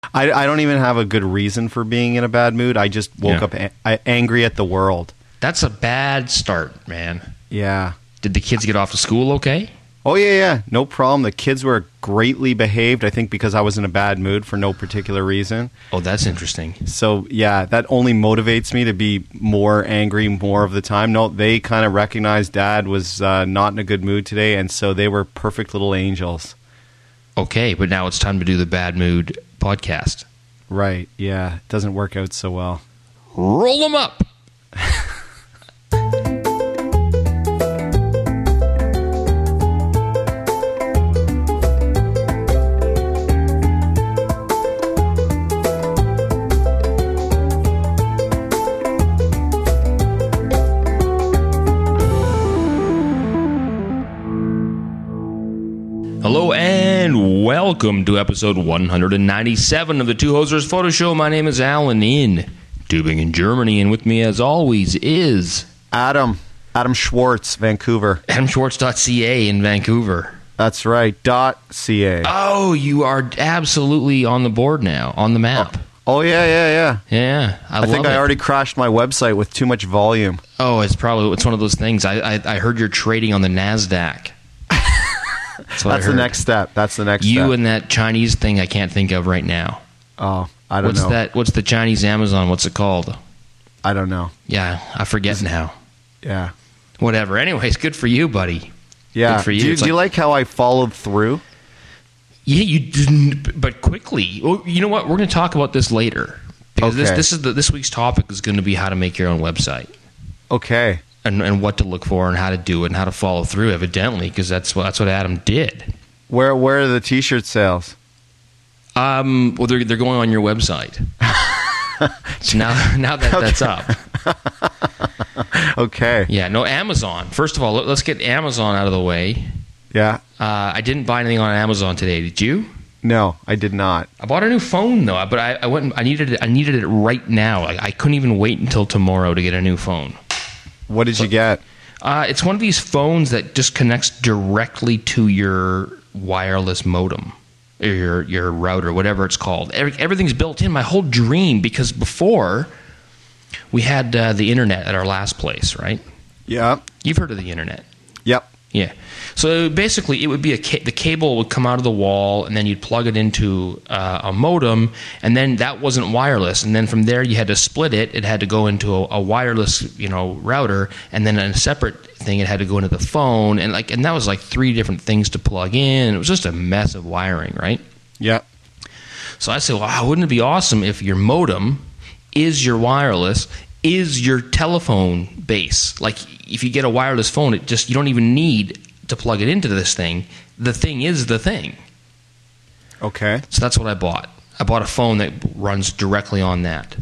I don't even have a good reason for being in a bad mood. I just woke up angry at the world. That's a bad start, man. Yeah. Did the kids get off to school okay? Oh, yeah. No problem. The kids were greatly behaved, I think, because I was in a bad mood for no particular reason. Oh, that's interesting. So, yeah, that only motivates me to be more angry more of the time. No, they kind of recognized Dad was not in a good mood today, and so they were perfect little angels. Okay, but now it's time to do the Bad Mood podcast. Right, yeah. It doesn't work out so well. Roll them up! Hello and welcome to episode 197 of the Two Hosers Photo Show. My name is Alan in Tübingen, Germany, and with me as always is... Adam Schwartz, Vancouver. AdamSchwartz.ca in Vancouver. That's right, .ca. Oh, you are absolutely on the board now, on the map. Oh yeah. Yeah, I think I already crashed my website with too much volume. Oh, it's one of those things. I heard you're trading on the NASDAQ. That's the next step. You and that Chinese thing I can't think of right now. Oh, I don't know. What's the Chinese Amazon? What's it called? I don't know. Yeah, I forget now. Yeah. Whatever. Anyways, good for you, buddy. Yeah. Good for you. Do you like how I followed through? Yeah, you didn't, but quickly. Well, you know what? We're going to talk about this later. Because this week's topic is going to be how to make your own website. Okay. And what to look for and how to do it and how to follow through, evidently, because that's what Adam did. Where are the T-shirt sales? Well, they're going on your website. So now that's up. Okay. Yeah. No, Amazon. First of all, let's get Amazon out of the way. Yeah. I didn't buy anything on Amazon today. Did you? No, I did not. I bought a new phone though, but I went. I needed it right now. I couldn't even wait until tomorrow to get a new phone. What did you get? It's one of these phones that just connects directly to your wireless modem, or your router, whatever it's called. Everything's built in. My whole dream, because before we had the internet at our last place, right? Yeah. You've heard of the internet. Yep. Yeah. So basically, it would be the cable would come out of the wall, and then you'd plug it into a modem, and then that wasn't wireless. And then from there, you had to split it. It had to go into a wireless, router, and then in a separate thing, it had to go into the phone, and that was like 3 different things to plug in. It was just a mess of wiring, right? Yeah. So I said, well, wouldn't it be awesome if your modem is your wireless, is your telephone base? Like, if you get a wireless phone, you don't even need to plug it into this thing. The thing is the thing. Okay. So that's what I bought. I bought a phone that runs directly on that.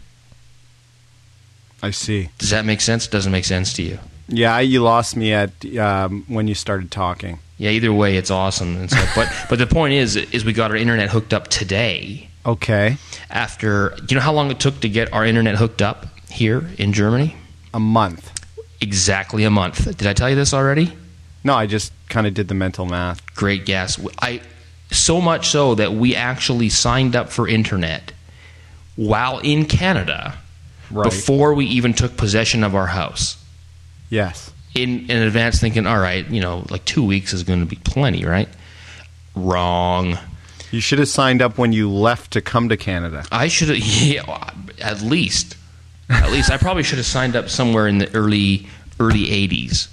I see. Does that make sense? Doesn't make sense to you? Yeah, you lost me at when you started talking. Yeah, either way, it's awesome. And so, but the point is we got our internet hooked up today. Okay. After, how long it took to get our internet hooked up here in Germany? A month. Exactly a month. Did I tell you this already? No, I just kind of did the mental math. Great guess. So much so that we actually signed up for internet while in Canada, right, before we even took possession of our house. Yes. In advance, thinking, all right, 2 weeks is going to be plenty, right? Wrong. You should have signed up when you left to come to Canada. I should have, yeah, at least. I probably should have signed up somewhere in the early 80s.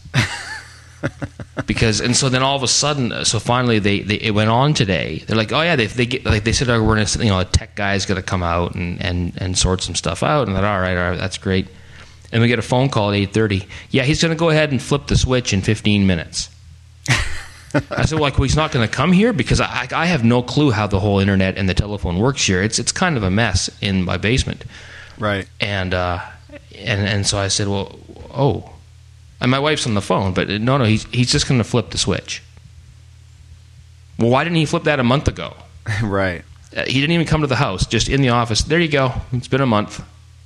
So then all of a sudden, so finally it went on today. They're like, oh yeah, they said, oh, we're gonna, a tech guy's gonna come out and sort some stuff out. And they're all right, that's great. And we get a phone call at 8:30. Yeah, he's gonna go ahead and flip the switch in 15 minutes. I said, well, he's not gonna come here, because I have no clue how the whole internet and the telephone works here. It's kind of a mess in my basement. Right. And so I said, well, oh. And my wife's on the phone, but no, he's just going to flip the switch. Well, why didn't he flip that a month ago? Right. He didn't even come to the house, just in the office. There you go. It's been a month.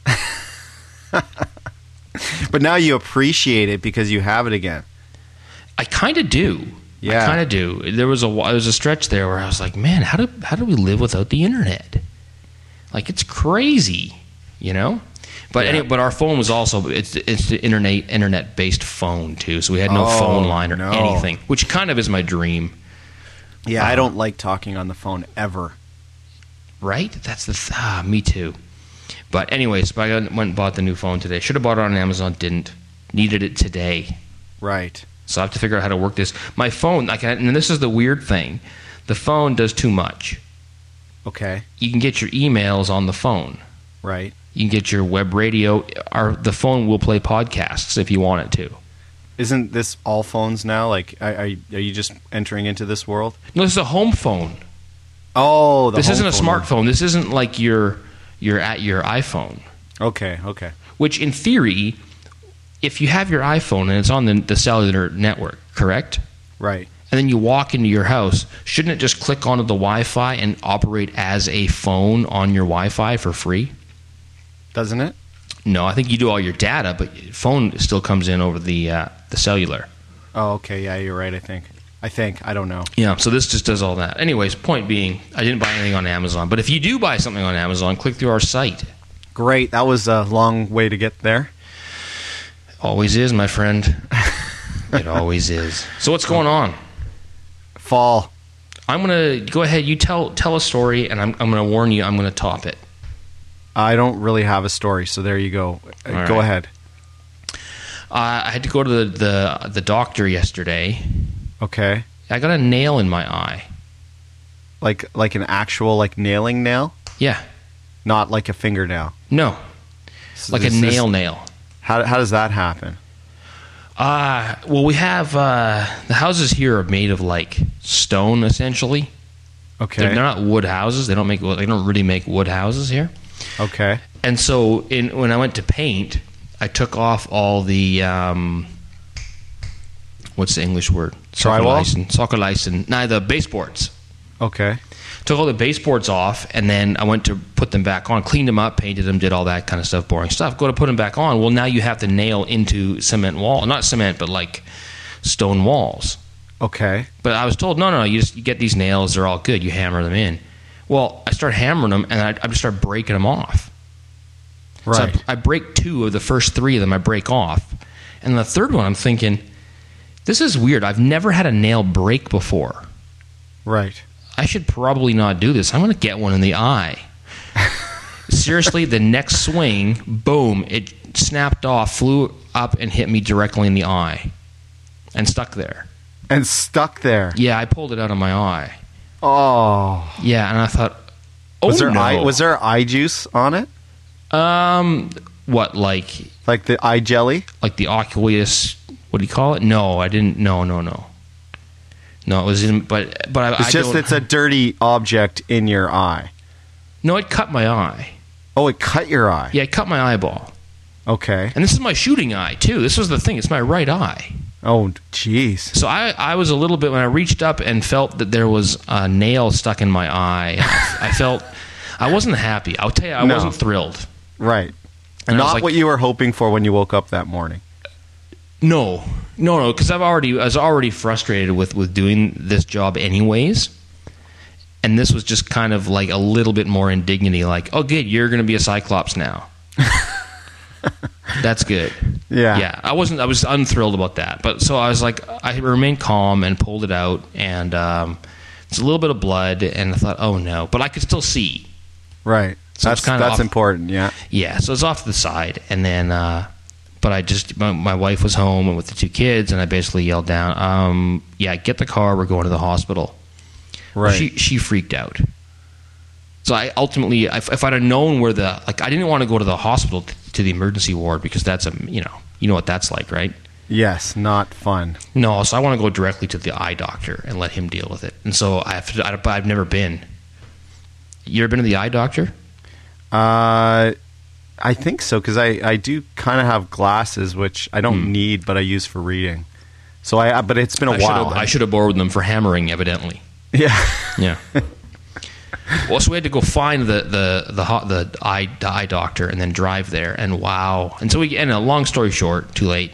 But now you appreciate it because you have it again. I kind of do. Yeah. I kind of do. There was a stretch there where I was like, man, how do we live without the internet? Like, it's crazy, you know? But Yeah. anyway, but our phone was also it's the internet based phone too, so we had no phone line or no. anything, which kind of is my dream, Yeah, I don't like talking on the phone ever. right? That's me too. But anyways, I went and bought the new phone today. Should have bought it on Amazon, didn't. Needed it today, Right. so I have to figure out how to work this. My phone, and this is the weird thing, the phone does too much. Okay. You can get your emails on the phone. Right. You can get your web radio. The phone will play podcasts if you want it to. Isn't this all phones now? Like, are you just entering into this world? No, this is a home phone. Oh, This isn't a home phone. smartphone. This isn't like you're at your iPhone. Okay. Okay. Which, in theory, if you have your iPhone and it's on the cellular network, correct? Right. And then you walk into your house, shouldn't it just click onto the Wi-Fi and operate as a phone on your Wi-Fi for free? Doesn't it? No, I think you do all your data, but phone still comes in over the cellular. Oh, okay. Yeah, you're right. I think. I don't know. Yeah, so this just does all that. Anyways, point being, I didn't buy anything on Amazon. But if you do buy something on Amazon, click through our site. Great. That was a long way to get there. Always is, my friend. It always is. So what's going on? Fall. I'm going to go ahead. You tell a story, and I'm going to warn you, I'm going to top it. I don't really have a story, so there you go. All Go right. ahead. I had to go to the doctor yesterday. Okay. I got a nail in my eye. Like an actual nailing nail, Yeah. not like a fingernail. No. So Like a this- nail. How does that happen? Well, we have the houses here are made of like stone, essentially. Okay. They're not wood houses. They don't really make wood houses here. Okay. And so when I went to paint, I took off all the what's the English word? Drywall? Sockerleisen. No, the baseboards. Okay. Took all the baseboards off, and then I went to put them back on, cleaned them up, painted them, did all that kind of stuff, boring stuff. Go to put them back on. Well, now you have to nail into cement wall. Not cement, but like stone walls. Okay. But I was told, no, you get these nails. They're all good. You hammer them in. Well, I start hammering them, and I just start breaking them off. Right. So I break 2 of the first 3 of them. I break off. And the third one, I'm thinking, this is weird. I've never had a nail break before. Right. I should probably not do this. I'm going to get one in the eye. Seriously, the next swing, boom, it snapped off, flew up, and hit me directly in the eye. And stuck there. And stuck there. Yeah, I pulled it out of my eye. Oh. Yeah, and I thought, oh Was there no. was there eye juice on it? What, like Like the eye jelly? the Oculus, what do you call it? No, I didn't. No. No, it was in, but It's just it's a dirty object in your eye. No, it cut my eye. Oh, it cut your eye. Yeah, it cut my eyeball. Okay. And this is my shooting eye, too. This was the thing. It's my right eye. Oh, jeez. So I was a little bit, when I reached up and felt that there was a nail stuck in my eye, I felt, I wasn't happy. I'll tell you, I No. wasn't thrilled. Right. And I was Not like, what you were hoping for when you woke up that morning. No, because I was already frustrated with doing this job anyways. And this was just kind of like a little bit more indignity, like, oh, good, you're going to be a Cyclops now. That's good. Yeah. I was unthrilled about that. But so I was like, I remained calm and pulled it out, and it's a little bit of blood, and I thought, oh no, but I could still see. Right. So it's kinda that's off- important, yeah. Yeah, so it's off to the side, and then, but I just, my wife was home and with the 2 kids, and I basically yelled down, get the car, we're going to the hospital. Right. She freaked out. So I ultimately, if I'd have known where I didn't want to go to the hospital to the emergency ward, because that's you know what that's like, right? Yes, not fun. No, so I want to go directly to the eye doctor and let him deal with it. And so I've never been. You ever been to the eye doctor? I think so, because I do kind of have glasses, which I don't need, but I use for reading. So but it's been a while. I should have borrowed them for hammering, evidently. Yeah. Yeah. Well, so we had to go find the eye doctor and then drive there, and wow. And so a long story short, too late.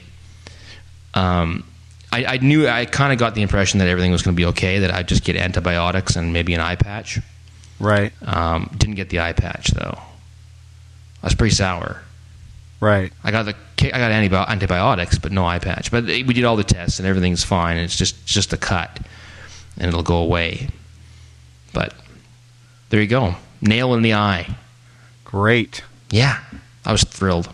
I knew, I kind of got the impression that everything was going to be okay, that I'd just get antibiotics and maybe an eye patch. Right. Didn't get the eye patch though. I was pretty sour. Right. I got antibiotics, but no eye patch. But we did all the tests and everything's fine. It's just a cut, and it'll go away. But there you go, nail in the eye. Great. Yeah, I was thrilled.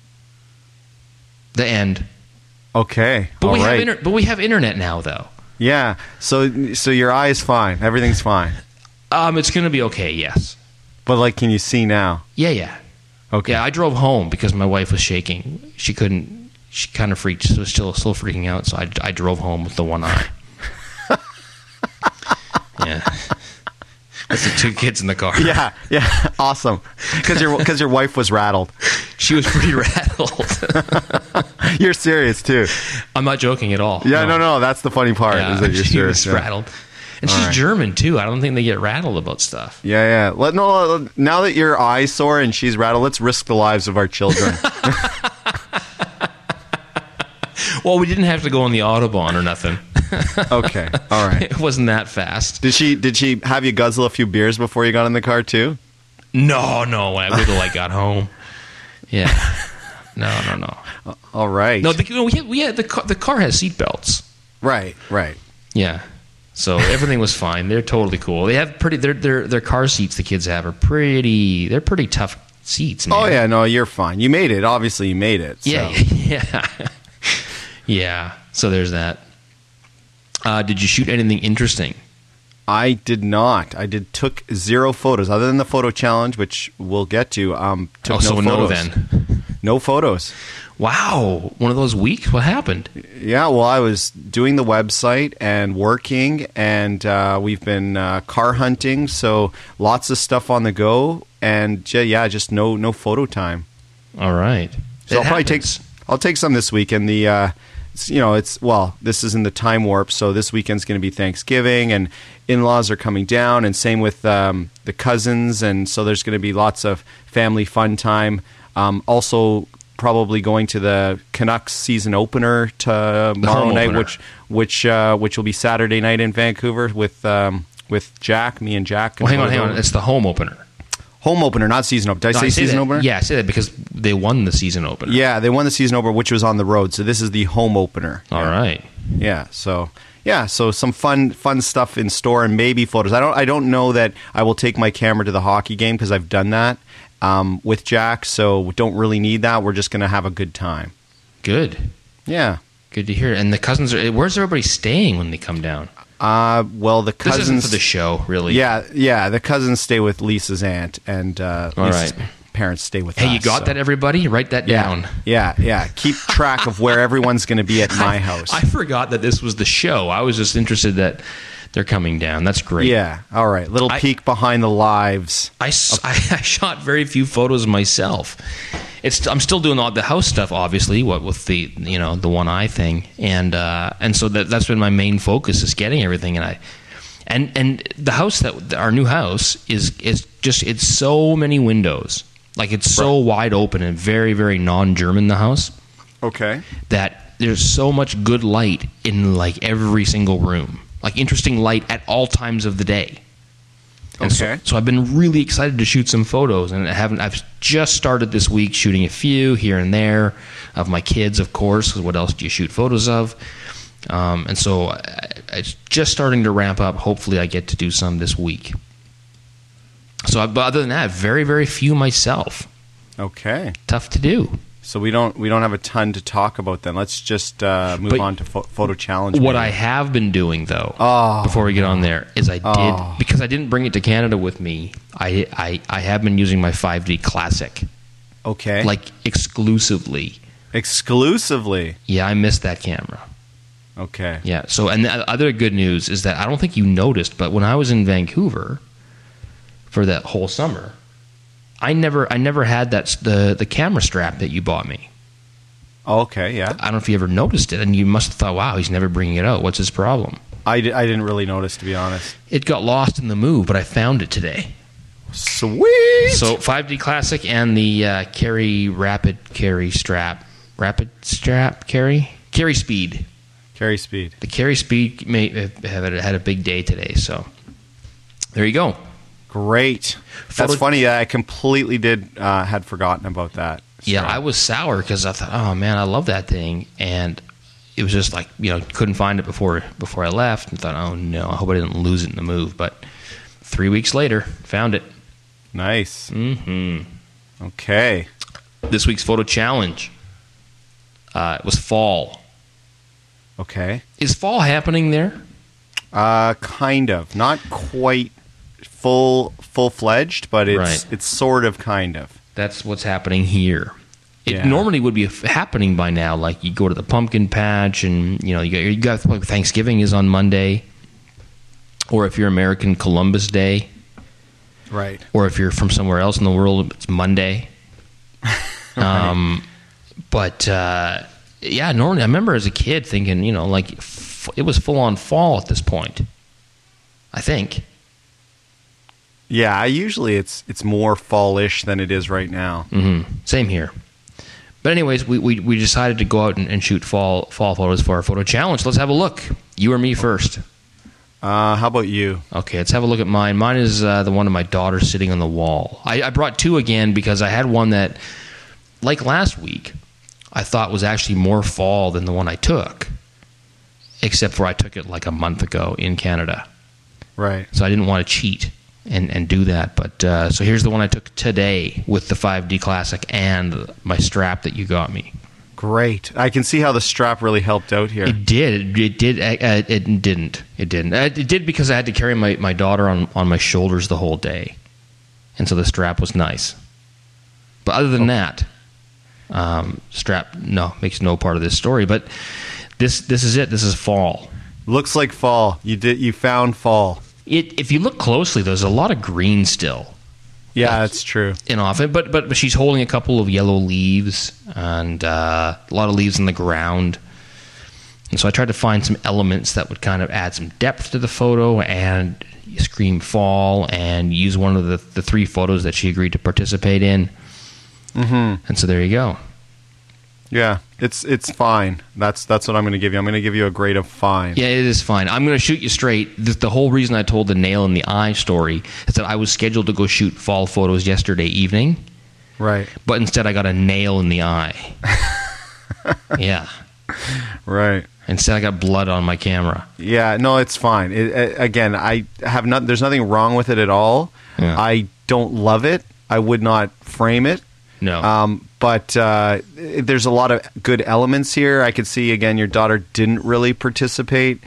The end. Okay. But all we right. have we have internet now, though. Yeah. So your eye is fine. Everything's fine. It's going to be okay. Yes. But like, can you see now? Yeah. Okay. Yeah, I drove home because my wife was shaking. She couldn't. She kind of freaked. She was still freaking out. So I drove home with the one eye. Yeah. With the two kids in the car. Yeah. Awesome. Because your wife was rattled. She was pretty rattled. You're serious too. I'm not joking at all. Yeah. No. That's the funny part. Yeah, is that you're she serious. was rattled. And she's German too. I don't think they get rattled about stuff. Yeah. Now that your eye's sore and she's rattled, let's risk the lives of our children. Well, we didn't have to go on the Autobahn or nothing. Okay. All right. It wasn't that fast. Did she have you guzzle a few beers before you got in the car too? No. I waited till I got home. Yeah. No. All right. No, the car has seatbelts. Right. Yeah. So everything was fine. They're totally cool. They have their car seats the kids have are they're pretty tough seats, man. Oh yeah, no, you're fine. You made it. Obviously you made it. So. Yeah. Yeah. So there's that. Did you shoot anything interesting? I did not. Took 0 photos other than the photo challenge, which we'll get to. Took no photos. No then. No photos. Wow, one of those weeks? What happened? Yeah, well, I was doing the website and working, and we've been car hunting, so lots of stuff on the go, and just no photo time. All right. So I'll take some this weekend. This is in the time warp, so this weekend's going to be Thanksgiving, and in-laws are coming down, and same with the cousins, and so there's going to be lots of family fun time. Also, probably going to the Canucks season opener tomorrow night, which will be Saturday night in Vancouver with Jack, me and Jack. Well, hang on. It's the home opener. Home opener, not season opener. Did I say season opener? Yeah, I say that because they won the season opener. Yeah, they won the season opener, which was on the road. So this is the home opener. All right. Yeah. So some fun stuff in store and maybe photos. I don't know that I will take my camera to the hockey game because I've done that with Jack. So we don't really need that. We're just going to have a good time. Good. Yeah. Good to hear. And the cousins where's everybody staying when they come down? Well, the cousins... This isn't for the show, really. Yeah, the cousins stay with Lisa's aunt, and Lisa's parents stay with us. Hey, you got that, everybody? Write that down. Yeah. Keep track of where everyone's going to be at my house. I forgot that this was the show. I was just interested that they're coming down. That's great. Yeah, all right. Little peek behind the lives. I shot very few photos myself. I'm still doing all the house stuff, obviously. What with the the one eye thing, and so that's been my main focus is getting everything. And the house our new house is just it's so many windows, like it's so wide open and very very non-German. The house, okay, that there's so much good light in like every single room, like interesting light at all times of the day. And okay. So I've been really excited to shoot some photos, and I've just started this week shooting a few here and there of my kids, of course. What else do you shoot photos of? And so it's just starting to ramp up. Hopefully, I get to do some this week. So, but other than that, very very few myself. Okay. Tough to do. So we don't have a ton to talk about then. Let's just move on to photo challenge. What I have been doing though, before we get on there, is I did because I didn't bring it to Canada with me. I have been using my 5D Classic. Okay. Like exclusively. Exclusively. Yeah, I missed that camera. Okay. Yeah. So, and the other good news is that I don't think you noticed, but when I was in Vancouver for that whole summer, I never had the camera strap that you bought me. Okay, yeah. I don't know if you ever noticed it, and you must have thought, wow, he's never bringing it out. What's his problem? I didn't really notice, to be honest. It got lost in the move, but I found it today. Sweet! So 5D Classic and the Rapid Carry Strap. Rapid Strap Carry? Carry Speed. Carry Speed. The Carry Speed may have had a big day today, so there you go. Great. That's funny. I completely had forgotten about that. Yeah, I was sour because I thought, oh man, I love that thing, and it was just like, couldn't find it before I left, and thought, oh no, I hope I didn't lose it in the move. But 3 weeks later, found it. Nice. Mm-hmm. Okay. This week's photo challenge. It was fall. Okay. Is fall happening there? Kind of. Not quite full-fledged, but it's sort of kind of. That's what's happening here. It normally would be happening by now. Like you go to the pumpkin patch, and you got Thanksgiving is on Monday, or if you're American, Columbus Day, right? Or if you're from somewhere else in the world, it's Monday. Right. Normally I remember as a kid thinking, it was full on fall at this point. I think. Yeah, usually it's more fall-ish than it is right now. Mm-hmm. Same here. But anyways, we decided to go out and shoot fall photos for our photo challenge. Let's have a look. You or me first? How about you? Okay, let's have a look at mine. Mine is the one of my daughter sitting on the wall. I brought two again because I had one that, like last week, I thought was actually more fall than the one I took, except for I took it like a month ago in Canada. Right. So I didn't want to cheat and do that. But so here's the one I took today with the 5D Classic and my strap that you got me. Great. I can see how the strap really helped out here. It did. It didn't. It did because I had to carry my daughter on my shoulders the whole day. And so the strap was nice. But other than that, strap makes no part of this story. But this is it. This is fall. Looks like fall. You found fall. If you look closely, there's a lot of green still. Yeah, that's true. But she's holding a couple of yellow leaves and a lot of leaves in the ground. And so I tried to find some elements that would kind of add some depth to the photo and scream fall, and use one of the three photos that she agreed to participate in. Mm-hmm. And so there you go. Yeah, it's fine. That's what I'm going to give you. I'm going to give you a grade of fine. Yeah, it is fine. I'm going to shoot you straight. The whole reason I told the nail in the eye story is that I was scheduled to go shoot fall photos yesterday evening. Right. But instead I got a nail in the eye. Yeah. Right. Instead I got blood on my camera. Yeah, no, it's fine. Again, there's nothing wrong with it at all. Yeah. I don't love it. I would not frame it. No. But there's a lot of good elements here. I could see, again, your daughter didn't really participate.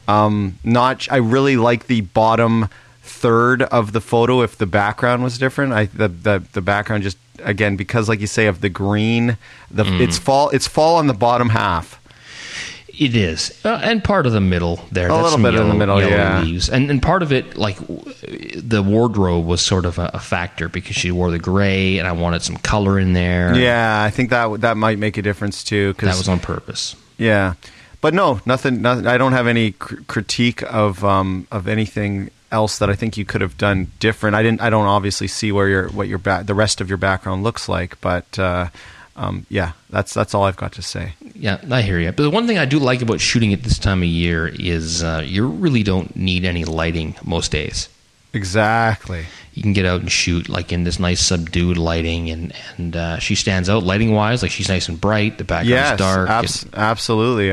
I really like the bottom third of the photo if the background was different. The background just, again, because like you say, of the green, it's fall on the bottom half. It is, and part of the middle there. A little bit in the middle, yeah. Leaves. And part of it, like the wardrobe, was sort of a factor because she wore the gray, and I wanted some color in there. Yeah, I think that might make a difference too. That was on purpose. Yeah, but nothing. I don't have any critique of anything else that I think you could have done different. I don't obviously see the rest of your background looks like, but. Yeah, that's all I've got to say. Yeah, I hear you. But the one thing I do like about shooting at this time of year is you really don't need any lighting most days. Exactly. You can get out and shoot like in this nice subdued lighting, and she stands out lighting wise. Like she's nice and bright. The background's dark. Absolutely.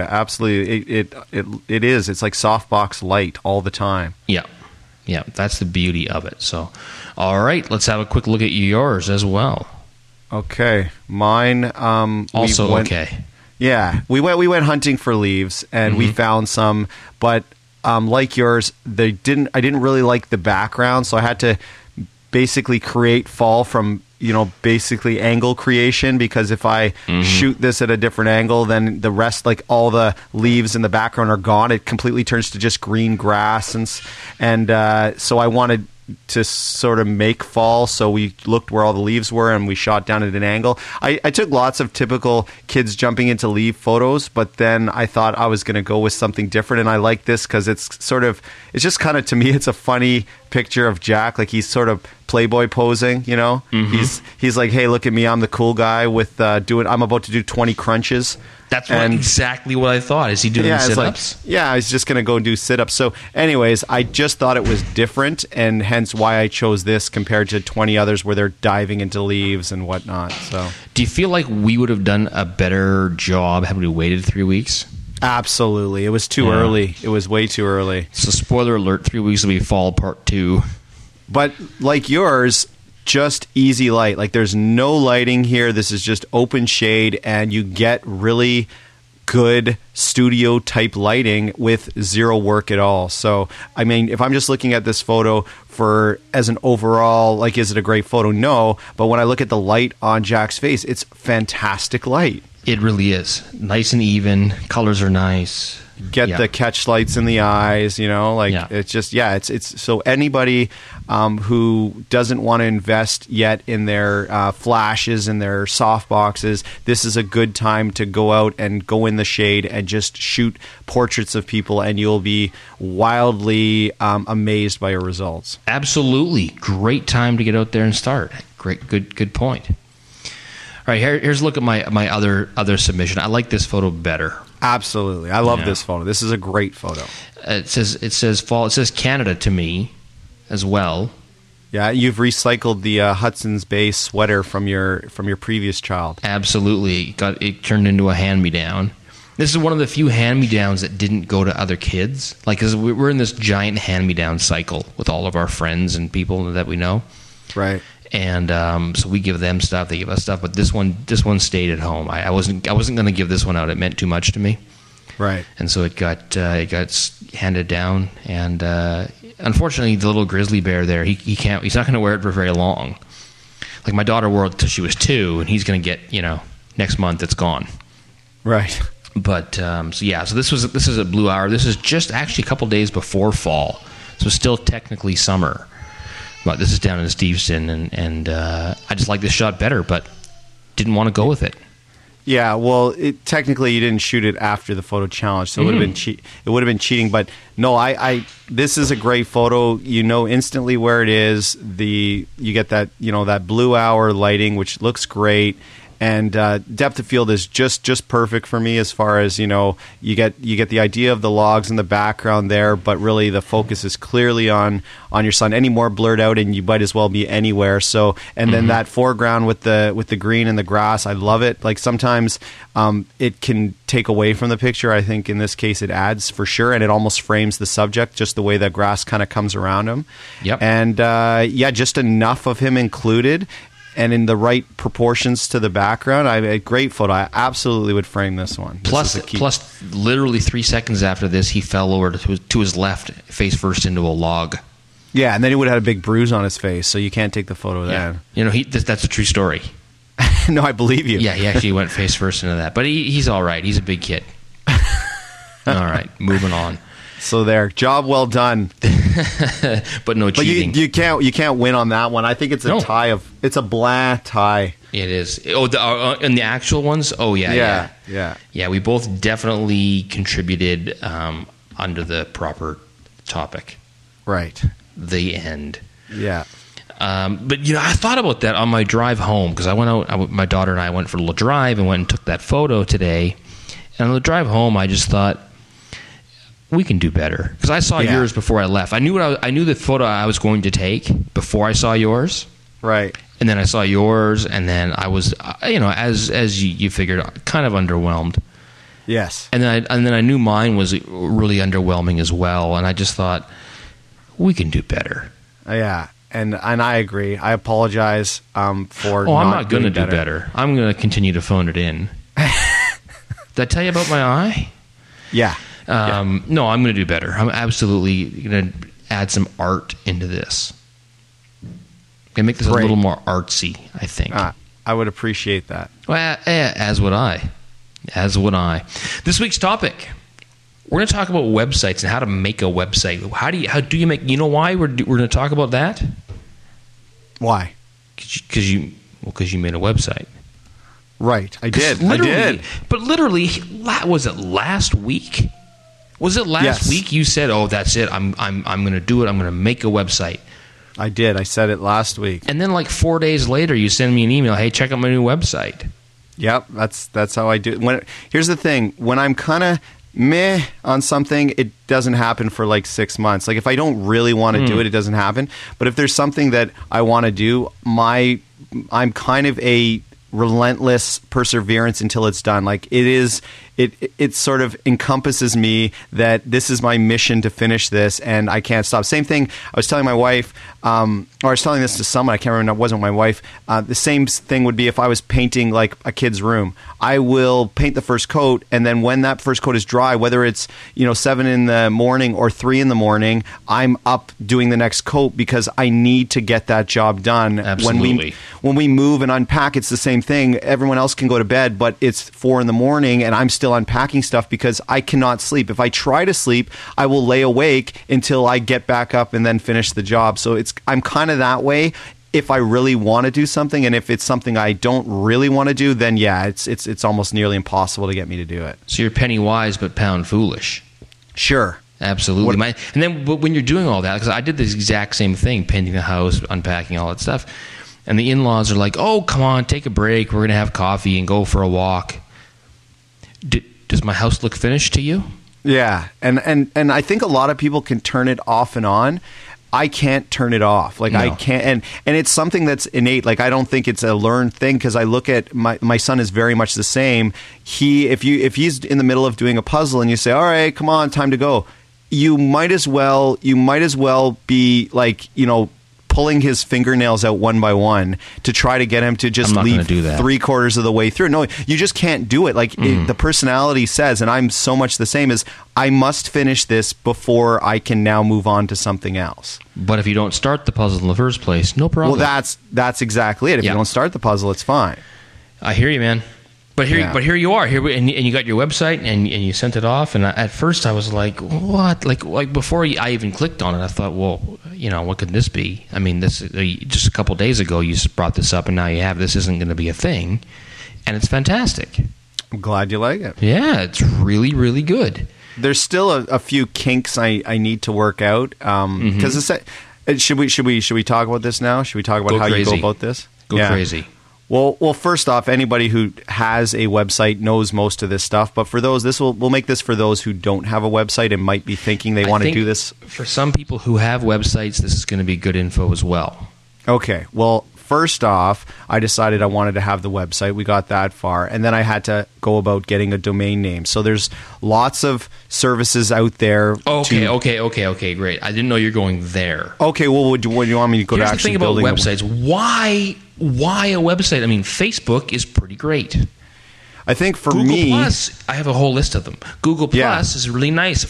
It is. It's like softbox light all the time. Yeah. Yeah, that's the beauty of it. So, all right, let's have a quick look at yours as well. Okay, mine. Also okay. Yeah, we went hunting for leaves, and we found some, but like yours, I didn't really like the background, so I had to basically create fall from basically angle creation, because if I shoot this at a different angle, then the rest, like all the leaves in the background, are gone. It completely turns to just green grass, and so I wanted to sort of make fall, so we looked where all the leaves were and we shot down at an angle. I took lots of typical kids jumping into leaf photos, but then I thought I was going to go with something different, and I like this because it's just kind of, to me, it's a funny picture of Jack, like he's sort of Playboy posing, He's like, hey, look at me, I'm the cool guy with I'm about to do 20 crunches, That's exactly what I thought. Is he doing sit-ups? I was just going to go do sit-ups. So anyways, I just thought it was different, and hence why I chose this compared to 20 others where they're diving into leaves and whatnot. So, do you feel like we would have done a better job had we waited 3 weeks? Absolutely. It was too early. It was way too early. So spoiler alert, 3 weeks will be fall part 2. But like yours, just easy light. Like there's no lighting here. This is just open shade, and you get really good studio type lighting with zero work at all. So, I mean, if I'm just looking at this photo as an overall, like, is it a great photo? No. But when I look at the light on Jack's face, it's fantastic light. It really is. Nice and even. Colors are nice. Get the catch lights in the eyes, it's just, it's so anybody who doesn't want to invest yet in their flashes and their soft boxes, this is a good time to go out and go in the shade and just shoot portraits of people, and you'll be wildly amazed by your results. Absolutely. Great time to get out there and start. Good point. All right, here's a look at my other submission. I like this photo better. Absolutely. I love this photo. This is a great photo. It says fall. It says Canada to me as well. Yeah, you've recycled the Hudson's Bay sweater from your previous child. Absolutely. It turned into a hand-me-down. This is one of the few hand-me-downs that didn't go to other kids. Like, 'cause we're in this giant hand-me-down cycle with all of our friends and people that we know. Right. And so we give them stuff, they give us stuff, but this one stayed at home. I wasn't going to give this one out. It meant too much to me. Right. And so it got handed down. And unfortunately, the little grizzly bear there, he's not going to wear it for very long. Like my daughter wore it till she was 2, and he's going to get next month it's gone. Right. But so this is a blue hour. This is just actually a couple days before fall, so it's still technically summer. But this is down in Steveston, and I just like this shot better, but didn't want to go with it. Yeah, well, technically you didn't shoot it after the photo challenge, so it would have been it would have been cheating. But no, this is a great photo. You know instantly where it is. You get that that blue hour lighting, which looks great. And depth of field is just perfect for me as far as, you get the idea of the logs in the background there, but really the focus is clearly on your son. Any more blurred out and you might as well be anywhere. So, and then that foreground with the green and the grass, I love it. Like sometimes it can take away from the picture. I think in this case it adds for sure, and it almost frames the subject, just the way that grass kind of comes around him. Yep. And just enough of him included. And in the right proportions to the background, a great photo. I absolutely would frame this one. Plus, literally 3 seconds after this, he fell over to his left, face first into a log. Yeah, and then he would have had a big bruise on his face, so you can't take the photo then. That's a true story. No, I believe you. Yeah, he actually went face first into that. But he's all right. He's a big kid. All right, moving on. So there, job well done. But no cheating. But you can't win on that one. I think it's a tie it's a blah tie. It is. Oh, and the actual ones. Oh yeah. We both definitely contributed under the proper topic. Right. The end. Yeah. But I thought about that on my drive home because I went out. My daughter and I went for a little drive and went and took that photo today. And on the drive home, I just thought, we can do better because I saw yours before I left. I knew the photo I was going to take before I saw yours. Right. And then I saw yours, and then I was, as you figured, kind of underwhelmed. Yes. And then I knew mine was really underwhelming as well, and I just thought we can do better. Yeah. And I agree. I apologize for. Oh, I'm not going to do better. I'm going to continue to phone it in. Did I tell you about my eye? Yeah. No, I'm going to do better. I'm absolutely going to add some art into this. I'm going to make this a little more artsy, I think. I would appreciate that. Well, as would I. As would I. This week's topic, we're going to talk about websites and how to make a website. How do you make? You know why we're going to talk about that? Why? Because you made a website. Right, I did. But literally, was it last week? Was it last week you said, "Oh, that's it. I'm going to do it. I'm going to make a website." I did. I said it last week. And then like 4 days later, you send me an email, "Hey, check out my new website." Yep, that's how I do it. Here's the thing: when I'm kind of meh on something, it doesn't happen for like 6 months. Like if I don't really want to do it, it doesn't happen. But if there's something that I want to do, I'm kind of a relentless perseverance until it's done. Like it sort of encompasses me that this is my mission to finish this, and I can't stop. Same thing. I was telling my wife, or I was telling this to someone. I can't remember. It wasn't my wife. The same thing would be if I was painting like a kid's room. I will paint the first coat, and then when that first coat is dry, whether it's 7 in the morning or 3 in the morning, I'm up doing the next coat because I need to get that job done. Absolutely. When we move and unpack, it's the same thing. Everyone else can go to bed, but it's 4 in the morning, and I'm still unpacking stuff because I cannot sleep. If I try to sleep, I will lay awake until I get back up and then finish the job. So I'm kind of that way. If I really want to do something, and if it's something I don't really want to do, then yeah, it's almost nearly impossible to get me to do it. So you're penny wise but pound foolish. Sure. Absolutely. And then when you're doing all that, because I did this exact same thing, painting the house, unpacking all that stuff, and the in-laws are like, oh, come on, take a break. We're going to have coffee and go for a walk. Does my house look finished to you? Yeah. And I think a lot of people can turn it off and on. I can't turn it off. Like, no. I can't. And it's something that's innate. Like, I don't think it's a learned thing, because I look at my son is very much the same. If he's in the middle of doing a puzzle and you say, all right, come on, time to go, you might as well be like, pulling his fingernails out one by one to try to get him to just leave 3/4 of the way through. No, you just can't do it. Like the personality says, and I'm so much the same, is I must finish this before I can now move on to something else. But if you don't start the puzzle in the first place, no problem. Well, that's exactly it. If you don't start the puzzle, it's fine. I hear you, man. But here you are, and you got your website, and you sent it off. And at first, I was like, "What?" Like before I even clicked on it, I thought, "Well, what could this be?" I mean, this just a couple days ago, you brought this up, and now you have this. Isn't going to be a thing, and it's fantastic. I'm glad you like it. Yeah, it's really, really good. There's still a few kinks I need to work out, because should we talk about this now? Should we talk about how you go about this? Go crazy. Well, first off, anybody who has a website knows most of this stuff. But for those, we'll make this for those who don't have a website and might be thinking they want to do this. For some people who have websites, this is going to be good info as well. Okay. Well, first off, I decided I wanted to have the website. We got that far. And then I had to go about getting a domain name. So there's lots of services out there. Okay, great. I didn't know you're going there. Okay, well, what do you want me to go to actually building? Here's the thing about websites. Why a website? I mean, Facebook is pretty great. I think for Google me... Plus, I have a whole list of them. Google Plus is really nice.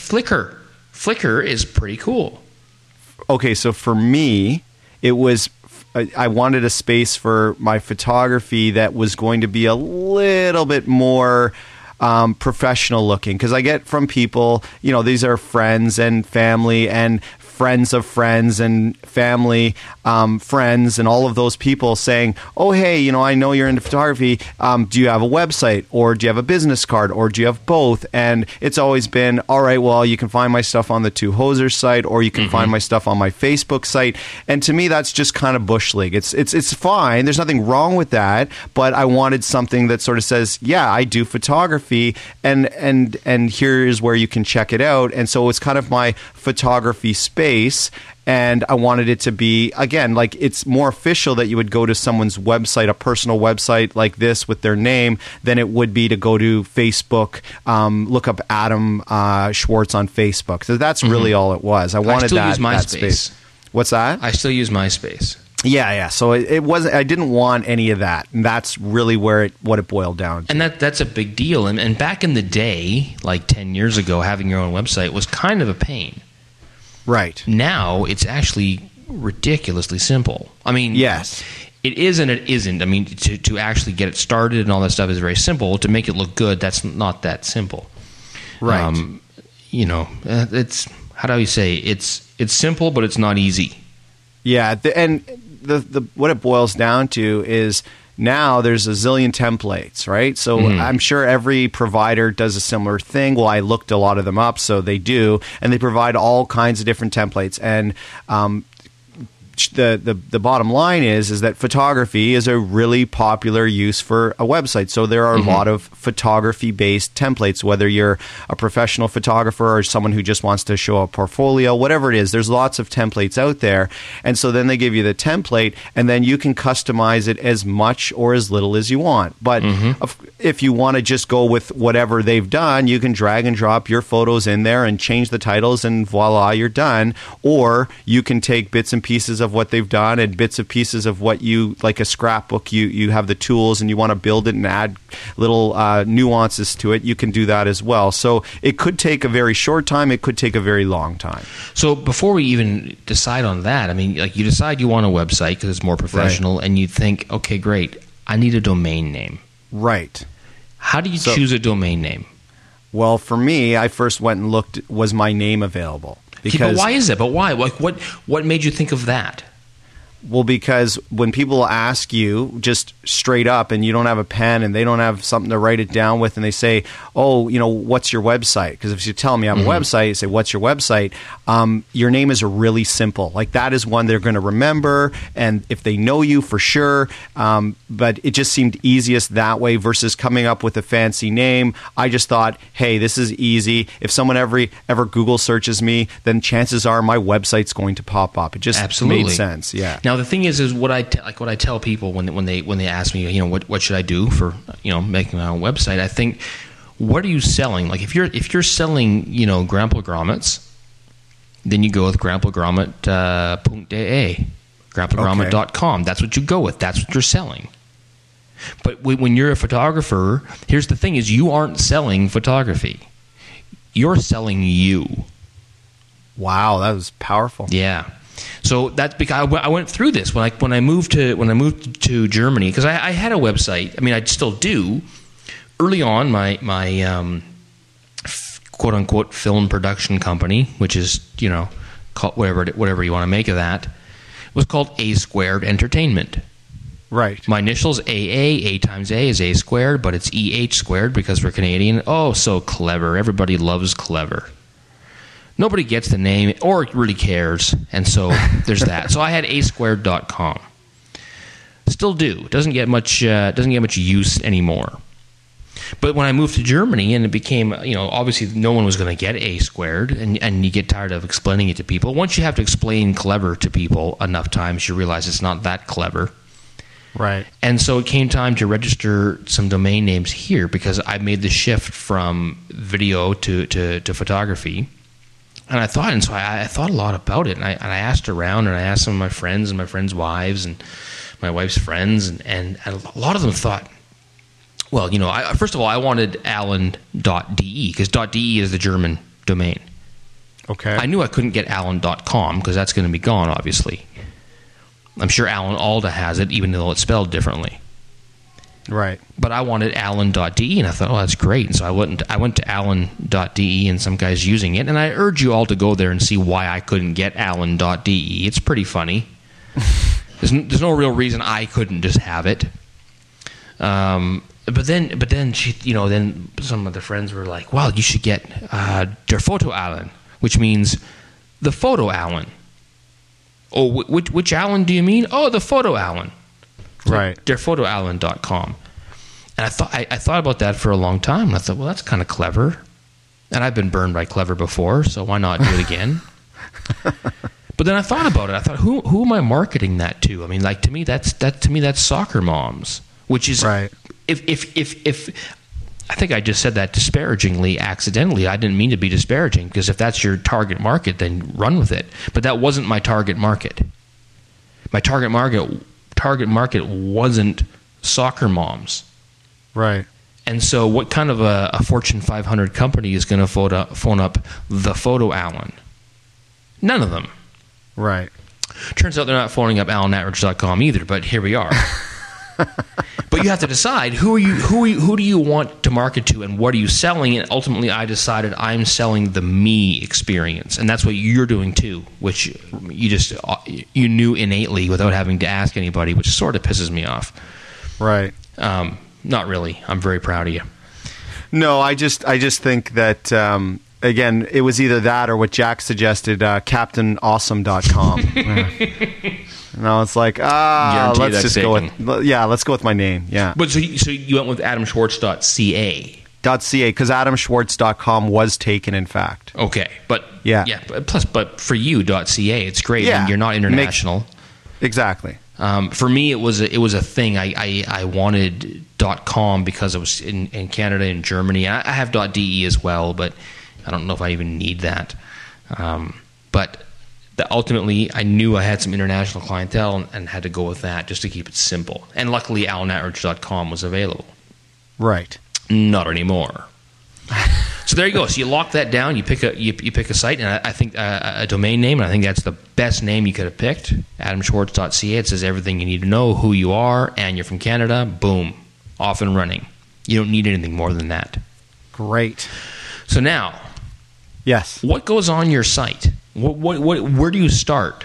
Flickr is pretty cool. Okay, so for me, it was... I wanted a space for my photography that was going to be a little bit more professional looking, because I get from people, these are friends and family and friends of friends and family friends and all of those people saying, oh, hey, I know you're into photography. Do you have a website, or do you have a business card, or do you have both? And it's always been, all right, well, you can find my stuff on the Two Hosers site, or you can find my stuff on my Facebook site. And to me, that's just kind of bush league. It's fine. There's nothing wrong with that. But I wanted something that sort of says, yeah, I do photography, and here is where you can check it out. And so it's kind of my photography space. And I wanted it to be, again, like it's more official that you would go to someone's website, a personal website like this with their name, than it would be to go to Facebook, look up Adam Schwartz on Facebook. So that's really all it was. I wanted that space. What's that? I still use MySpace. Yeah. So it wasn't. I didn't want any of that, and that's really what it boiled down to. And that's a big deal. And back in the day, like 10 years ago, having your own website was kind of a pain. Right. Now, it's actually ridiculously simple. I mean, yes, it is and it isn't. I mean, to actually get it started and all that stuff is very simple. To make it look good, that's not that simple. Right. It's, how do you say, it's simple, but it's not easy. Yeah, and the what it boils down to is, now there's a zillion templates, right? So I'm sure every provider does a similar thing. Well, I looked a lot of them up, so they do. And they provide all kinds of different templates. And the bottom line is that photography is a really popular use for a website. So there are a lot of photography-based templates, whether you're a professional photographer or someone who just wants to show a portfolio, whatever it is. There's lots of templates out there. And so then they give you the template, and then you can customize it as much or as little as you want. But if you want to just go with whatever they've done, you can drag and drop your photos in there and change the titles, and voila, you're done. Or you can take bits and pieces of what they've done and bits and pieces of what you, like a scrapbook, you have the tools and you want to build it and add little nuances to it, you can do that as well. So it could take a very short time, it could take a very long time. So before we even decide on that, I mean, like, you decide you want a website because it's more professional, and you think, okay, great, I need a domain name. Right. How do you choose a domain name? Well, for me, I first went and looked, was my name available? But why is that? But why? Like, what made you think of that? Well, because when people ask you just straight up and you don't have a pen and they don't have something to write it down with, and they say, oh, what's your website? Because if you tell them you have a website, you say, what's your website? Your name is really simple. Like, that is one they're going to remember, and if they know you, for sure. But it just seemed easiest that way versus coming up with a fancy name. I just thought, hey, this is easy. If someone ever Google searches me, then chances are my website's going to pop up. It just made sense. Yeah. Now the thing is what I tell people when they ask me, what should I do for making my own website? I think, what are you selling? Like, if you're selling Grandpa Grommets, then you go with grandpagrommet.de, grandpagrommet.com. That's what you go with. That's what you're selling. But when you're a photographer, here's the thing: is you aren't selling photography. You're selling you. Wow, that was powerful. Yeah. So that's because I went through this when I moved to Germany, because I had a website. I mean, I still do. Early on, my quote unquote film production company, which is whatever you want to make of that, was called A Squared Entertainment. Right. My initials AA. A times A is A squared, but it's EH squared because we're Canadian. Oh, so clever! Everybody loves clever. Nobody gets the name or really cares, and so there's that. So I had asquared.com. Still do. Doesn't get much use anymore. But when I moved to Germany and it became, obviously no one was going to get A squared, and you get tired of explaining it to people. Once you have to explain clever to people enough times, you realize it's not that clever. Right. And so it came time to register some domain names here, because I made the shift from video to photography. And I thought a lot about it, and I asked around, and I asked some of my friends and my friends' wives and my wife's friends, and a lot of them thought, well, first of all, I wanted Allen.de, because .de is the German domain. Okay. I knew I couldn't get Allen.com, because that's going to be gone, obviously. I'm sure Alan Alda has it, even though it's spelled differently. Right. But I wanted Allen.de, and I thought, oh, that's great. And so I went to Allen.de, and some guy's using it. And I urge you all to go there and see why I couldn't get Allen.de. It's pretty funny. There's no real reason I couldn't just have it. But then she, then some of the friends were like, well, you should get Der Foto Allen, which means the Photo Allen. Oh, which Allen do you mean? Oh, the Photo Allen. Right. derfotoallen.com. And I thought about that for a long time. And I thought, well, that's kind of clever. And I've been burned by clever before, so why not do it again? But then I thought about it. I thought, who am I marketing that to? I mean, like, to me that's soccer moms, which is right. If I think I just said that disparagingly, accidentally. I didn't mean to be disparaging, because if that's your target market, then run with it. But that wasn't my target market. My target market wasn't soccer moms. Right. And so what kind of a Fortune 500 company is going to phone up the Photo Allen? None of them. Right. Turns out they're not phoning up allenatridge.com either, but here we are. But you have to decide who do you want to market to, and what are you selling? And ultimately, I decided I'm selling the me experience, and that's what you're doing too, which you knew innately without having to ask anybody, which sort of pisses me off. Right. Not really. I'm very proud of you. No, I just think that again, it was either that or what Jack suggested, CaptainAwesome.com. No, it's like, Guarantee let's that's just go taken. with, let's go with my name. Yeah. But so you went with adamschwartz.ca. .ca, because adamschwartz.com was taken, in fact. Okay, but Yeah. But for you, .ca, it's great. Yeah. And you're not international. Exactly. For me, it was a thing. I wanted .com because it was in Canada and Germany. I have .de as well, but I don't know if I even need that. But ultimately, I knew I had some international clientele and had to go with that just to keep it simple. And luckily, alanatridge.com was available. Right. Not anymore. So there you go. So you lock that down. You pick a site, and I think a domain name. And I think that's the best name you could have picked. AdamSchwartz.ca. It says everything you need to know, who you are, and you're from Canada. Boom, off and running. You don't need anything more than that. Great. So now, Yes. what goes on your site? Where do you start?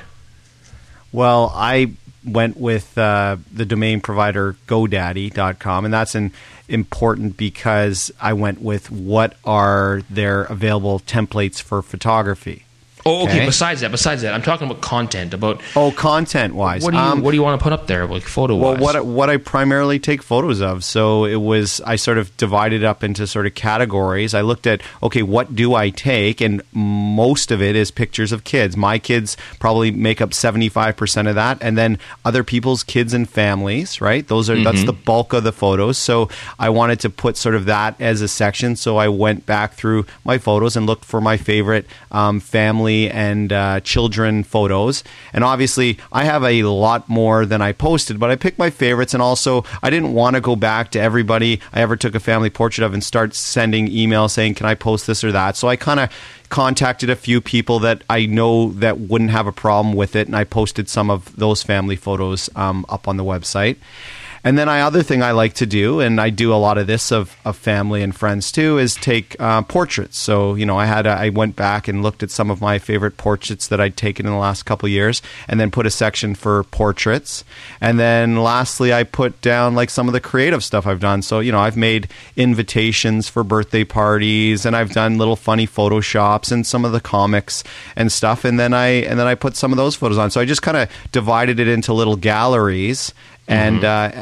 Well, I went with the domain provider GoDaddy.com, and that's important because I went with what are their available templates for photography. Oh, okay. Okay. Besides that, I'm talking about content. About Content-wise. what do you want to put up there, like photo-wise? Well, what I primarily take photos of. So I sort of divided up into sort of categories. I looked at, okay, what do I take? And most of it is pictures of kids. My kids probably make up 75% of that. And then other people's kids and families, right? That's the bulk of the photos. So I wanted to put sort of that as a section. So I went back through my photos and looked for my favorite family and children photos. And obviously, I have a lot more than I posted, but I picked my favorites. And also, I didn't want to go back to everybody I ever took a family portrait of and start sending emails saying, can I post this or that? So I kind of contacted a few people that I know that wouldn't have a problem with it, and I posted some of those family photos up on the website. And then other thing I like to do, and I do a lot of this of family and friends too, is take portraits. So, I went back and looked at some of my favorite portraits that I'd taken in the last couple of years, and then put a section for portraits. And then lastly, I put down like some of the creative stuff I've done. So, I've made invitations for birthday parties, and I've done little funny Photoshops and some of the comics and stuff. And then I put some of those photos on. So I just kind of divided it into little galleries. And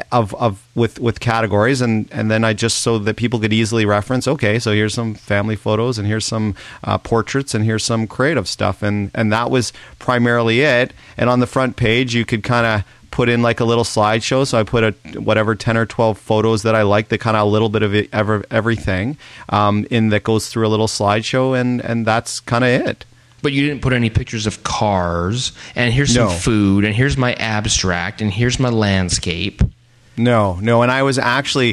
with categories, and then I just, so that people could easily reference, okay, so here's some family photos, and here's some portraits, and here's some creative stuff, and that was primarily it. And on the front page, you could kind of put in like a little slideshow. So I put whatever 10 or 12 photos that I like, that kind of a little bit of everything in that goes through a little slideshow, and that's kind of it. But you didn't put any pictures of cars, and here's some food, and here's my abstract, and here's my landscape. No. And I was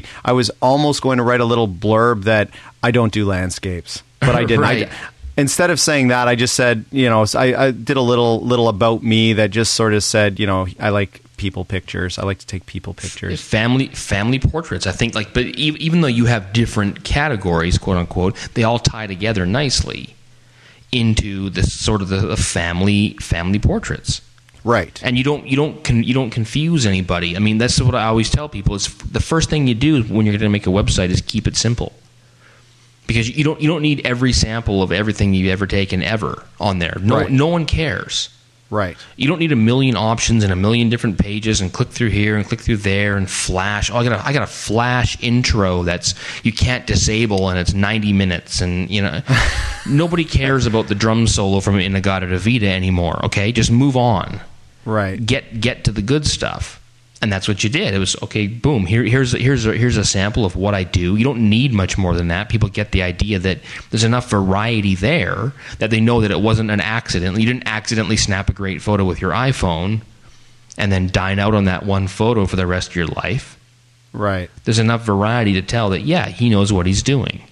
almost going to write a little blurb that I don't do landscapes, but I didn't. Right. Instead of saying that, I just said, I did a little about me that just sort of said, I like people pictures. I like to take people pictures. Family portraits, I think, but even though you have different categories, quote unquote, they all tie together nicely into this sort of the family portraits, right? And you don't confuse anybody. I mean, that's what I always tell people: is the first thing you do when you're going to make a website is keep it simple, because you don't need every sample of everything you've ever taken ever on there. No one cares. Right. You don't need a million options and a million different pages and click through here and click through there and flash. Oh, I got a flash intro that's you can't disable, and it's 90 minutes, and nobody cares about the drum solo from In-A-Gadda-Da-Vida anymore. Okay, just move on. Right. Get to the good stuff. And that's what you did. It was, okay, boom, here's a sample of what I do. You don't need much more than that. People get the idea that there's enough variety there that they know that it wasn't an accident. You didn't accidentally snap a great photo with your iPhone and then dine out on that one photo for the rest of your life. Right. There's enough variety to tell that, yeah, he knows what he's doing.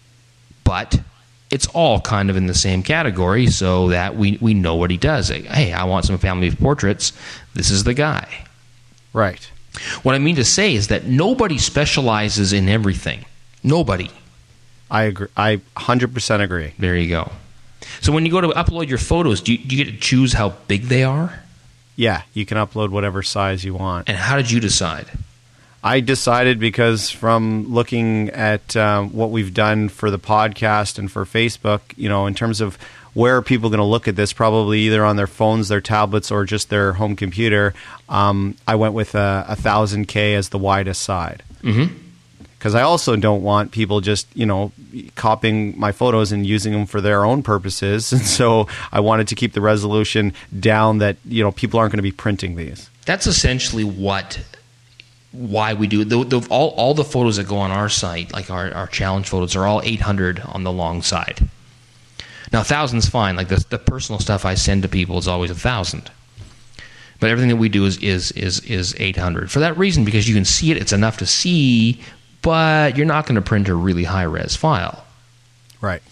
But it's all kind of in the same category, so that we know what he does. Like, hey, I want some family portraits. This is the guy. Right. What I mean to say is that nobody specializes in everything. Nobody. I agree. I 100% agree. There you go. So when you go to upload your photos, do you get to choose how big they are? Yeah, you can upload whatever size you want. And how did you decide? I decided because from looking at what we've done for the podcast and for Facebook, in terms of where are people going to look at this? Probably either on their phones, their tablets, or just their home computer. I went with 1000K as the widest side. Mm-hmm. Because I also don't want people just, copying my photos and using them for their own purposes. And so I wanted to keep the resolution down that, people aren't going to be printing these. That's essentially why we do it. All the photos that go on our site, like our challenge photos, are all 800 on the long side. Now, 1,000's fine. Like the personal stuff I send to people is always 1,000. But everything that we do is 800. For that reason, because you can see it, it's enough to see, but you're not going to print a really high-res file. Right.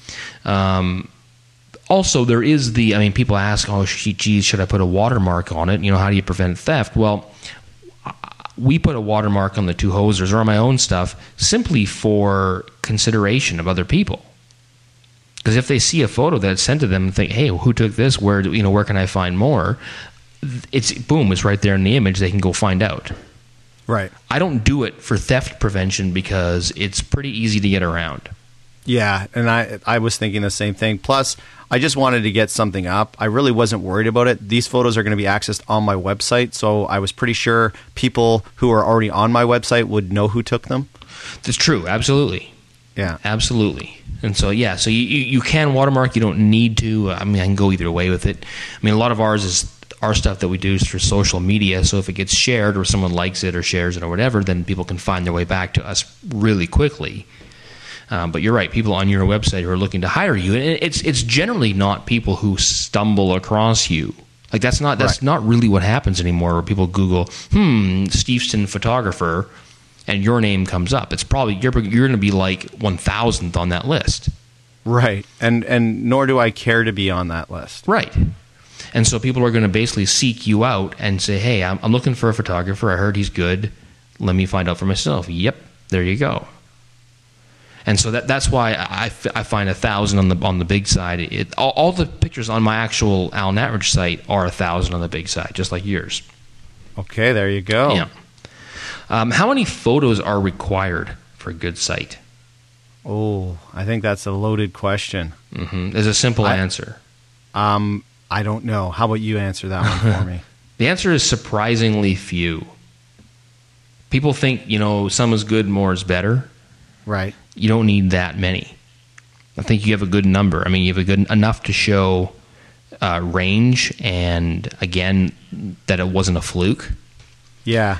Also, there is people ask, geez, should I put a watermark on it? How do you prevent theft? Well, we put a watermark on the two hosers or on my own stuff simply for consideration of other people. Because if they see a photo that's sent to them and think, hey, who took this? Where can I find more? It's right there in the image. They can go find out. Right. I don't do it for theft prevention because it's pretty easy to get around. Yeah, and I was thinking the same thing. Plus, I just wanted to get something up. I really wasn't worried about it. These photos are going to be accessed on my website, so I was pretty sure people who are already on my website would know who took them. That's true. Absolutely. Yeah. Absolutely. And so, so you can watermark. You don't need to. I can go either way with it. A lot of our stuff that we do is for social media, so if it gets shared or someone likes it or shares it or whatever, then people can find their way back to us really quickly. But you're right, people on your website who are looking to hire you, and it's generally not people who stumble across you. Like that's not really what happens anymore, where people Google, Steveston photographer, and your name comes up. It's probably you're going to be like 1,000th on that list. Right, and nor do I care to be on that list. Right. And so people are going to basically seek you out and say, hey, I'm looking for a photographer. I heard he's good. Let me find out for myself. Yep, there you go. And so that's why I find 1,000 on the big side. All the pictures on my actual Al Natridge site are 1,000 on the big side, just like yours. Okay, there you go. Yeah. How many photos are required for a good site? Oh, I think that's a loaded question. Mm-hmm. There's a simple answer. I don't know. How about you answer that one for me? The answer is surprisingly few. People think, some is good, more is better. Right. You don't need that many. I think you have a good number. You have a good enough to show range, and again, that it wasn't a fluke. Yeah.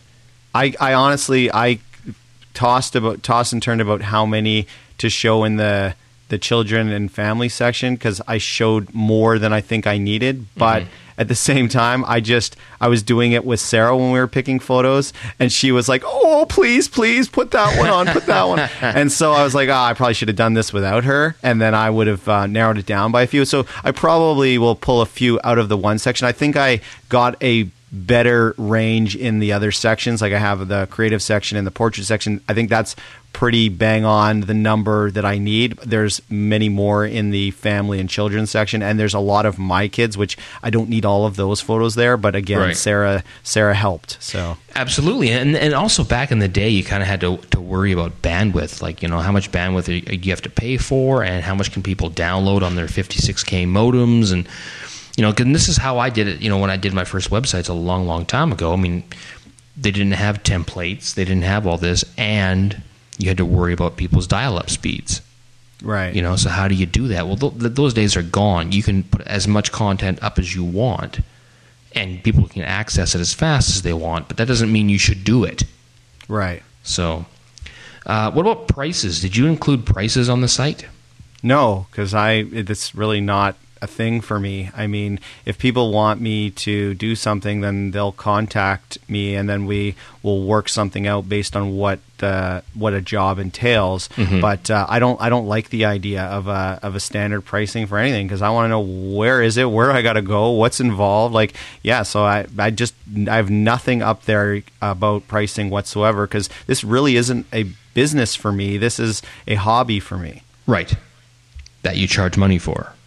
I honestly tossed and turned about how many to show in the children and family section, because I showed more than I think I needed. But at the same time, I was doing it with Sarah when we were picking photos, and she was like, oh, please put that one on, put that one. And so I was like, I probably should have done this without her, and then I would have narrowed it down by a few. So I probably will pull a few out of the one section. I think I got a better range in the other sections. Like I have the creative section and the portrait section. I think that's pretty bang on the number that I need. There's many more in the family and children section, and there's a lot of my kids, which I don't need all of those photos there. But again, right. Sarah helped. So absolutely, and also back in the day, you kind of had to worry about bandwidth, like how much bandwidth you have to pay for, and how much can people download on their 56K modems, and and this is how I did it. When I did my first websites a long, long time ago. They didn't have templates, they didn't have all this, and you had to worry about people's dial-up speeds. Right. So how do you do that? Well, those days are gone. You can put as much content up as you want, and people can access it as fast as they want, but that doesn't mean you should do it. Right. So, what about prices? Did you include prices on the site? No, because it's really not a thing for me. If people want me to do something, then they'll contact me, and then we will work something out based on what a job entails. Mm-hmm. But I don't like the idea of a standard pricing for anything, because I want to know where is it, where I got to go, what's involved. So I have nothing up there about pricing whatsoever, because this really isn't a business for me. This is a hobby for me. Right. That you charge money for.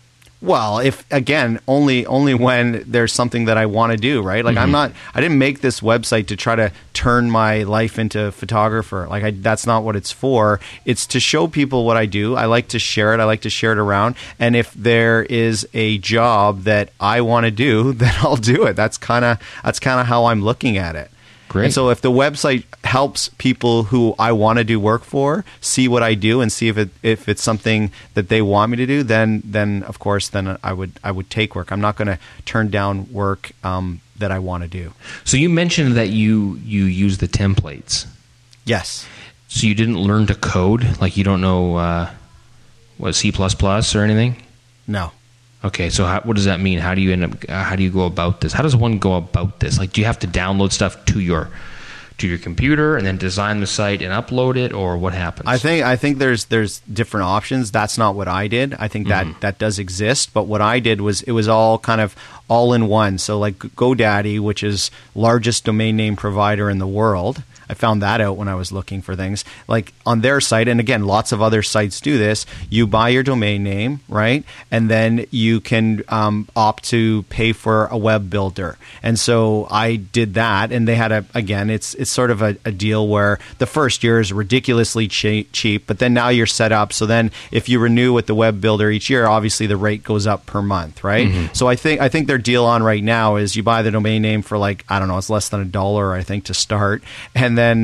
Well, if again, only when there's something that I want to do, right? Like I didn't make this website to try to turn my life into a photographer. Like that's not what it's for. It's to show people what I do. I like to share it. I like to share it around. And if there is a job that I want to do, then I'll do it. That's kind of how I'm looking at it. Great. And so if the website helps people who I want to do work for see what I do and see if it's something that they want me to do, then of course then I would take work. I'm not going to turn down work that I want to do. So you mentioned that you use the templates. Yes. So you didn't learn to code? Like you don't know what C++ or anything? No. Okay, so what does that mean? How do you go about this? How does one go about this? Like, do you have to download stuff to your computer and then design the site and upload it, or what happens? I think there's different options. That's not what I did. I think that does exist, but what I did was it was all kind of all in one. So like GoDaddy, which is largest domain name provider in the world. I found that out when I was looking for things. Like on their site, and again, lots of other sites do this, you buy your domain name, right? And then you can opt to pay for a web builder. And so I did that, and they had it's sort of a deal where the first year is ridiculously cheap, but then now you're set up. So then if you renew with the web builder each year, obviously the rate goes up per month, right? Mm-hmm. So I think their deal on right now is you buy the domain name for like, I don't know, it's less than $1, I think, to start. And then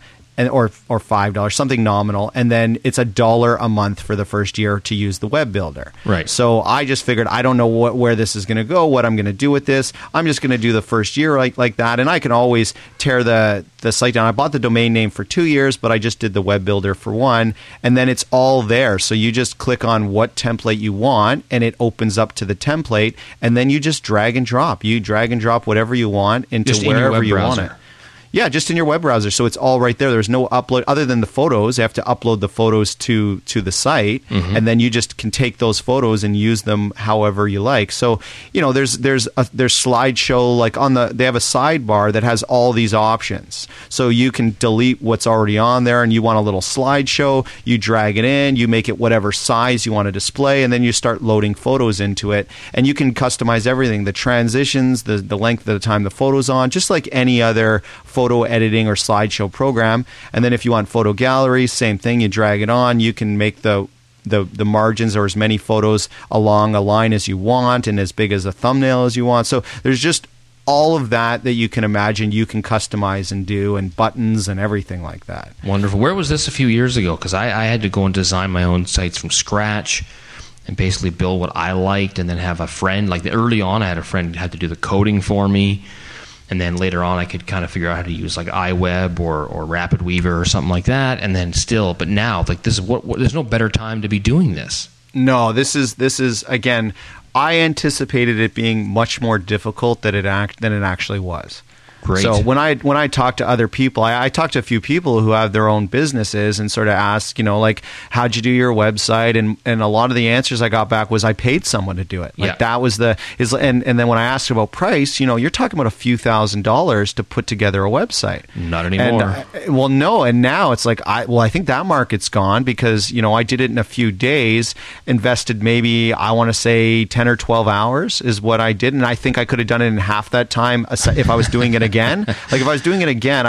or $5, something nominal, and then it's $1 a month for the first year to use the web builder. Right. So I just figured I don't know where this is going to go, what I'm going to do with this. I'm just going to do the first year like that, and I can always tear the site down. I bought the domain name for 2 years, but I just did the web builder for 1, and then it's all there. So you just click on what template you want, and it opens up to the template, and then you just drag and drop. You drag and drop whatever you want into just wherever you browser. want it. Yeah, just in your web browser. So it's all right there. There's no upload other than the photos. You have to upload the photos to the site, and then you just can take those photos and use them however you like. So, there's slideshow, like they have a sidebar that has all these options. So you can delete what's already on there, and you want a little slideshow, you drag it in, you make it whatever size you want to display, and then you start loading photos into it. And you can customize everything, the transitions, the length of the time the photo's on, just like any other photo editing or slideshow program. And then if you want photo gallery, same thing, you drag it on. You can make the margins or as many photos along a line as you want and as big as a thumbnail as you want. So there's just all of that you can imagine you can customize and do, and buttons and everything like that. Wonderful. Where was this a few years ago? Because I had to go and design my own sites from scratch and basically build what I liked, and then have a friend. Like early on, I had a friend who had to do the coding for me. And then later on, I could kind of figure out how to use like iWeb or RapidWeaver or something like that. And then but now, like this is there's no better time to be doing this. No, this is again, I anticipated it being much more difficult than it actually was. Great. So when I talk to other people, I talk to a few people who have their own businesses and sort of ask, like, how'd you do your website? And a lot of the answers I got back was I paid someone to do it. Like that was and then when I asked about price, you're talking about a few $1,000s to put together a website. Not anymore. Well, no. And now it's like, I think that market's gone because, I did it in a few days, invested maybe, I want to say 10 or 12 hours is what I did. And I think I could have done it in half that time if I was doing it again. Like if I was doing it again,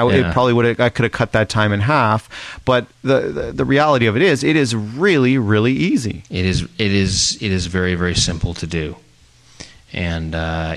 I could have cut that time in half. But the reality of it is really, really easy. It is very, very simple to do. And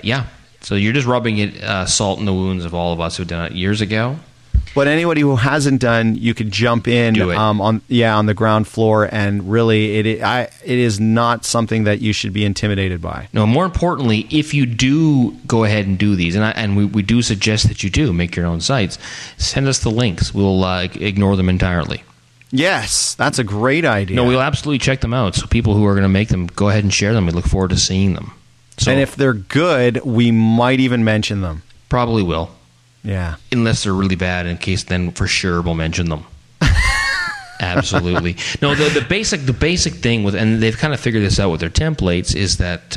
so you're just rubbing salt in the wounds of all of us who've done it years ago. But anybody who hasn't done, you could jump in on the ground floor, and really it is not something that you should be intimidated by. No, more importantly, if you do go ahead and do these, and we do suggest that you do make your own sites, send us the links. We'll ignore them entirely. Yes, that's a great idea. No, we'll absolutely check them out. So people who are going to make them, go ahead and share them. We look forward to seeing them. So, and if they're good, we might even mention them. Probably will. Yeah. Unless they're really bad, in case then for sure we'll mention them. Absolutely. No, the basic thing with, and they've kind of figured this out with their templates, is that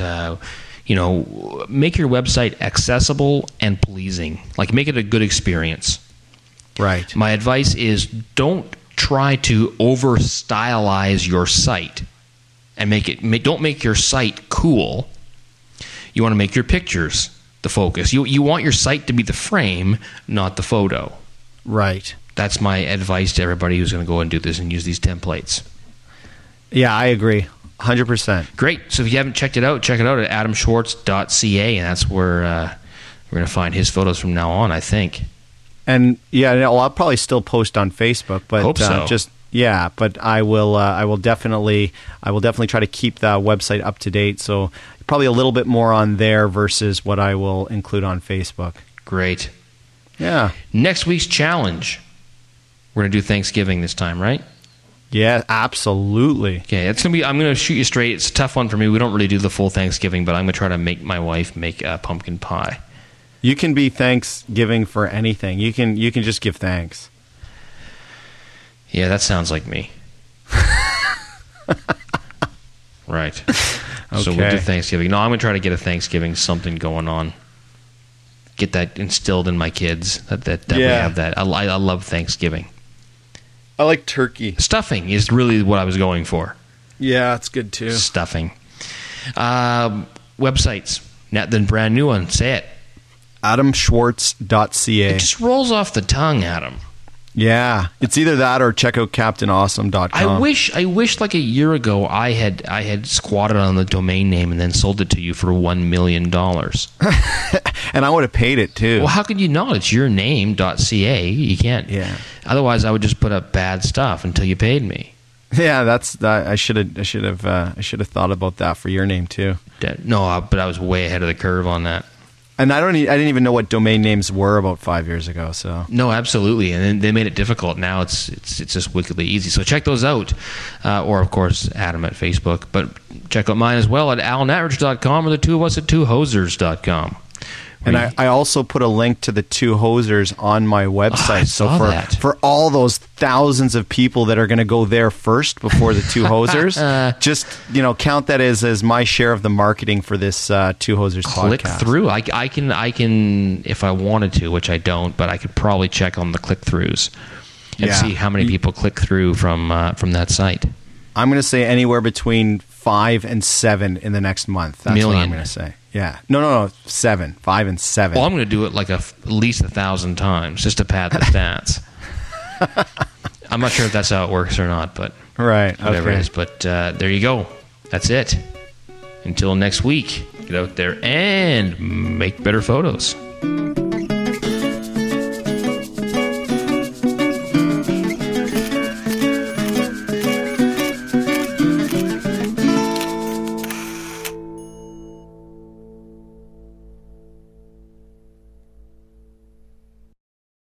make your website accessible and pleasing. Like make it a good experience. Right. My advice is don't try to over stylize your site. and don't make your site cool. You want to make your pictures the focus. You want your site to be the frame, not the photo. Right. That's my advice to everybody who's going to go and do this and use these templates. Yeah, I agree. 100%. Great. So if you haven't checked it out, check it out at adamschwartz.ca, and that's where we're going to find his photos from now on, I think. And yeah, I'll probably still post on Facebook, but Hope so. But I will definitely try to keep the website up to date. So probably a little bit more on there versus what I will include on Facebook. Great. Yeah. Next week's challenge. We're going to do Thanksgiving this time, right? Yeah, absolutely. Okay, I'm going to shoot you straight. It's a tough one for me. We don't really do the full Thanksgiving, but I'm going to try to make my wife make pumpkin pie. You can be Thanksgiving for anything. You can just give thanks. Yeah, that sounds like me. Right. Okay. So we'll do Thanksgiving. No, I'm going to try to get a Thanksgiving something going on. Get that instilled in my kids. That we have that. I love Thanksgiving. I like turkey. Stuffing is really what I was going for. Yeah, it's good too. Stuffing. Websites. The brand new one. Say it. adamschwartz.ca. It just rolls off the tongue, Adam. Yeah, it's either that or check out CaptainAwesome.com. I wish like a year ago I had squatted on the domain name and then sold it to you for $1 million. And I would have paid it too. Well, how could you not? It's your name.ca. You can't. Yeah. Otherwise, I would just put up bad stuff until you paid me. Yeah, I should have thought about that for your name too. No, but I was way ahead of the curve on that. And I didn't even know what domain names were about 5 years ago. So no, absolutely, and then they made it difficult. Now it's just wickedly easy. So check those out, or of course Adam at Facebook. But check out mine as well at alanatridge.com or the two of us at twohosers.com. And I also put a link to the Two Hosers on my website. For all those thousands of people that are going to go there first before the Two Hosers, just count that as my share of the marketing for this Two Hosers click podcast. Through. I can if I wanted to, which I don't, but I could probably check on the click throughs and see how many people click through from that site. I'm going to say anywhere between 5 and 7 in the next month. That's what I'm going to say. Yeah. No. 7. 5 and 7. Well, I'm going to do it like at least 1,000 times just to pad the stats. I'm not sure if that's how it works or not, but whatever it is. But there you go. That's it. Until next week, get out there and make better photos.